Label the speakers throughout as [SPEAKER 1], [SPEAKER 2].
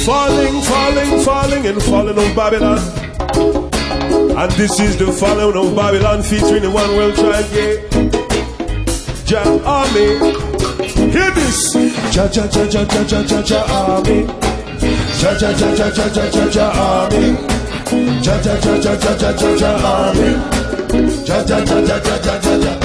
[SPEAKER 1] Falling, falling, falling, and falling of Babylon. And this is the falling of Babylon featuring the One World Tribe, yeah. Jah Army. Hear this. Jah, Jah, Jah, Jah, Jah, Jah, Jah, Jah Army. Jah, Jah, Jah, Jah, Jah, Jah, Jah, Jah Army. Jah, Jah, Jah, Jah, Jah, Jah, Jah, Jah Army. Jah, Jah, Jah, Jah, Jah, Jah, Jah, Jah.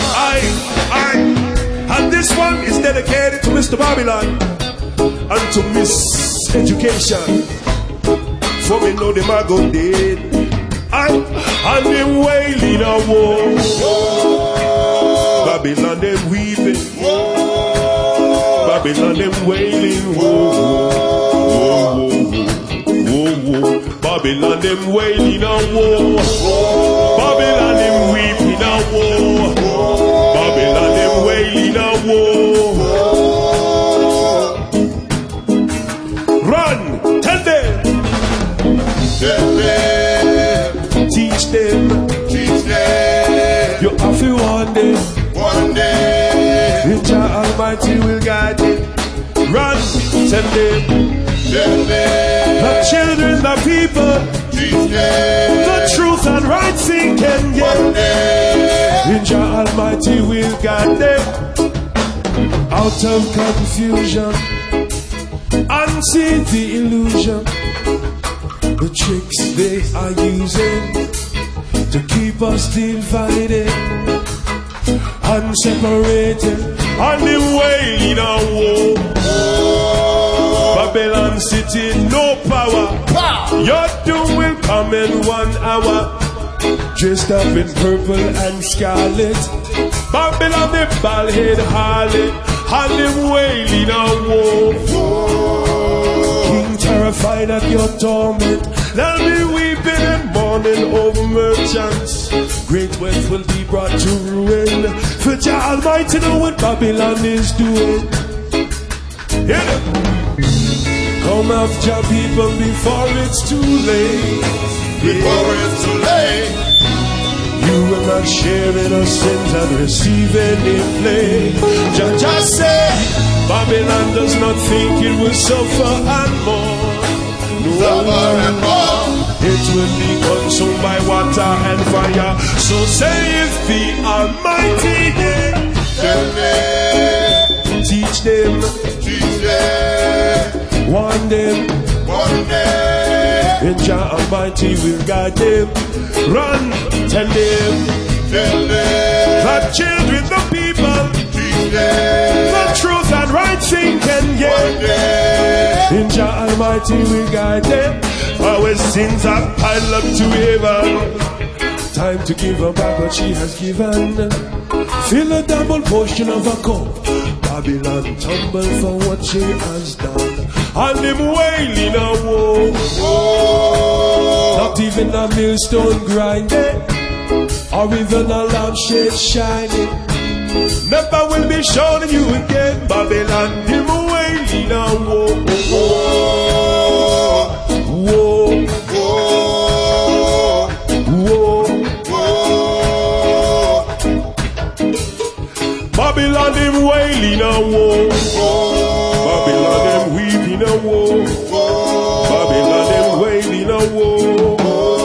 [SPEAKER 1] And this one is dedicated to Mr. Babylon and to Miss Education. For me know them are go dead. And them wailing a war. Babylon them weeping. Babylon them wailing. Whoa. Babylon them wailing a war. Babylon them weeping a war. Babylon them wailing a war. Run, tell them. Tell them. Teach them. Teach them. You have to one day. One day. The Jah Almighty will guide them. Run, tell them. Tell them. The children, the people. Teach them. The truth and right thinking. Yeah. One day. The Jah Almighty will guide them. Out of confusion. Unsee the illusion. The tricks they are using to keep us divided and separated, and them wailing a war. Babylon city, no power. Your doom will come in 1 hour. Dressed up in purple and scarlet, Babylon the bald-head harlot, and them wailing a war. King terrified at your torment, they'll be weeping and mourning over merchants. Great wealth will be brought to ruin, for Jah Almighty know what Babylon is doing. Hear them. Come after people before it's too late. Before it's too late. You will not share in our sins and receive any blame. Jah said, Babylon does not think it will suffer and more. Suffer and more. It will be consumed by water and fire. So saith the Almighty. Tell them. Teach them. Teach them. Warn them. Warn them. And Jah Almighty will guide them. Run, tell them. Tell them. The children, the people. Teach them. The truth and right thinking, yeah. And Jah Almighty will guide them. Our sins are piled up to heaven. Time to give her back what she has given. Fill a double portion of her cup. Babylon tumble for what she has done. And them wailing a woe. Not even a millstone grinding, or even a lampshade shining. Never will be shown you again. Babylon, them wailing a woe. Babylon them wailing a war. Babylon them weeping a war. Babylon them wailing a war.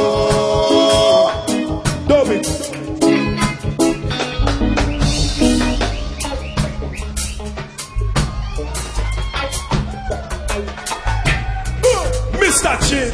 [SPEAKER 1] Dub it. Mr. Chin.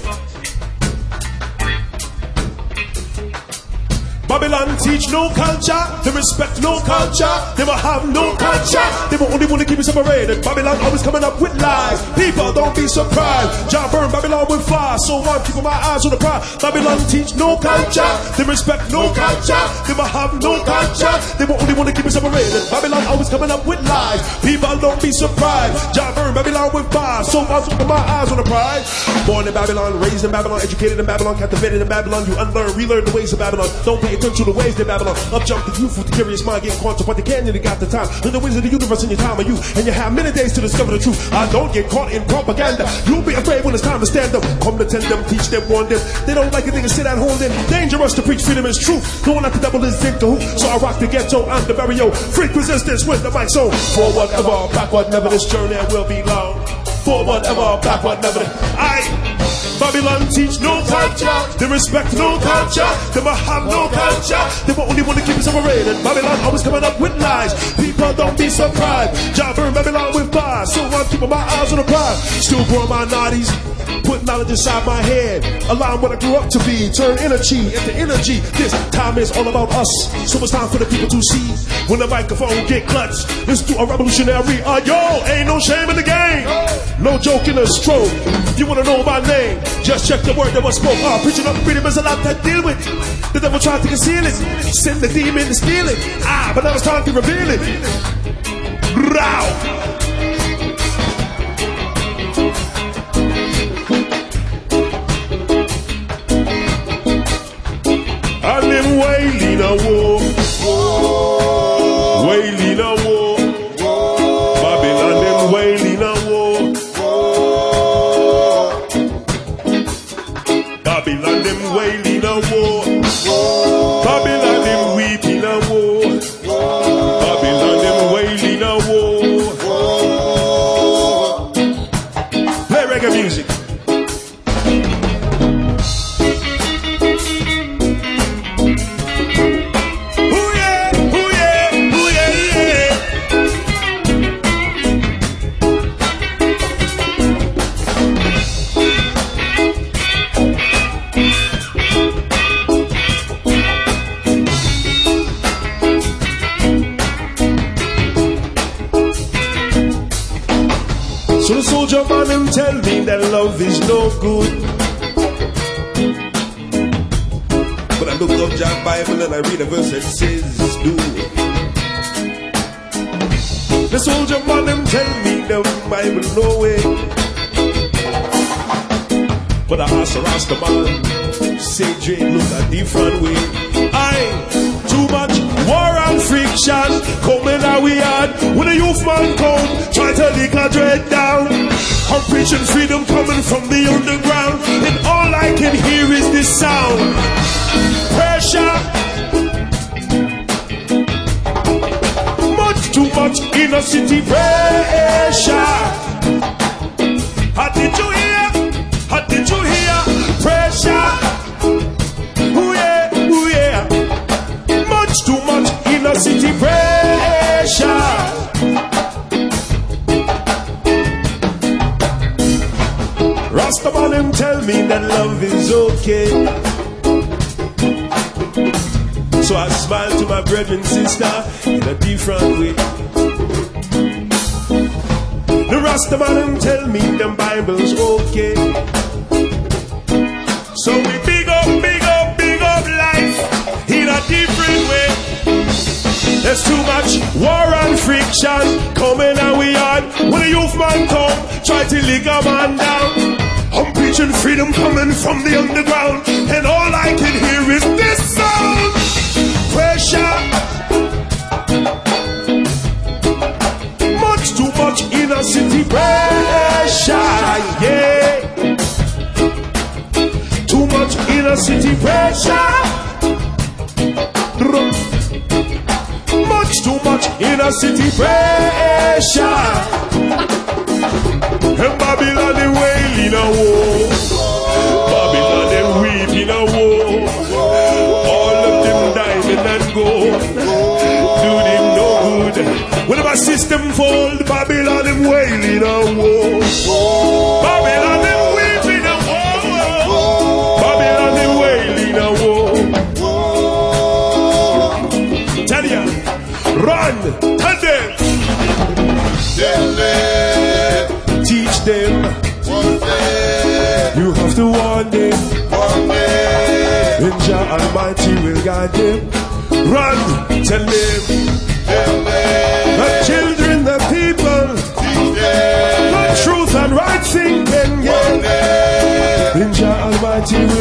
[SPEAKER 1] Babylon teach no culture, they respect no culture, they will have no culture, they will only want to keep it separated. Babylon always coming up with lies, people don't be surprised. Jah burn Babylon with fire, so I'm keeping my eyes on the prize. Babylon teach no culture, they respect no culture, they will have no culture, they will only want to keep it separated. Babylon always coming up with lies, people don't be surprised. Jah burn Babylon with fire, so I'm keeping my eyes on the prize. Born in Babylon, raised in Babylon, educated in Babylon, captivated in Babylon, you unlearn, relearn the ways of Babylon. Don't pay attention to the ways of Babylon. Up jump the youth with the curious mind, getting caught up what they can, and they got the time. Learn the ways of the universe in your time of youth, and you have many days to discover the truth. I don't get caught in propaganda. You'll be afraid when it's time to stand up. Come to tell them, teach them, warn them. They don't like it, they can sit at home then. Dangerous to preach freedom is truth. Knowing that the devil is in the hoop. So I rock the ghetto and the burial. Freak resistance with the mic, so forward ever, backward never. This journey will be long. forward ever, backward never. Babylon teach no culture, they respect no culture, they might have no culture, they only want to keep it separated. Babylon always coming up with lies, people don't be surprised. Jabber Babylon with bars, so I'm keeping my eyes on the prize. Still growing my naughties, put knowledge inside my head, allowing what I grew up to be, turn energy into energy. This time is all about us, so it's time for the people to see. When the microphone get clutched, let's do a revolutionary. Yo, ain't no shame in the game, no joke in the stroke. You wanna know my name? Just check the word that was spoke. Preaching up freedom is a lot to deal with. The devil tried to conceal it, send the demon to steal it. But now it's time to reveal it. Row. And them wailing a war, wailing a war. Babylon them wailing a war. Babylon them wailing a war. Babylon them weeping a war. Babylon them wailing a war. Play reggae music. So the soldier man him tell me that love is no good. But I look up John Bible and I read a verse that says do. The soldier man him tell me the Bible no way. But I ask the Rasta man, say Dre look a different way. Too much war and friction coming out we had. When a youth man come, try to lick a dread down. I'm preaching freedom coming from the underground, and all I can hear is this sound. Pressure, much too much inner city pressure. How did you hear? How did you hear? Pressure. Ooh yeah, ooh yeah. Much too much inner city pressure. Rastaman him tell me that love is okay. So I smile to my brethren and sister in a different way. The Rastaman him tell me them Bible's okay. So we big up life in a different way. There's too much war and friction coming and we on. When a youth man come, try to lick a man down. I'm preaching freedom coming from the underground, and all I can hear is this sound. Pressure, much too much inner city pressure, yeah. Too much inner city pressure. Much too much inner city pressure. And Babylon they wailing a war. Babylon they weeping a war. All of them diamond and gold do them no good. When my system fall, Babylon them wailing a war. Babylon them weeping a war. Babylon them wailing a war. Tell ya, run, tell them. Teach them. You have to warn them. And Jah Almighty will guide them. Run, tell them. The children, the people, the truth and right thinking, yeah. And Jah Almighty will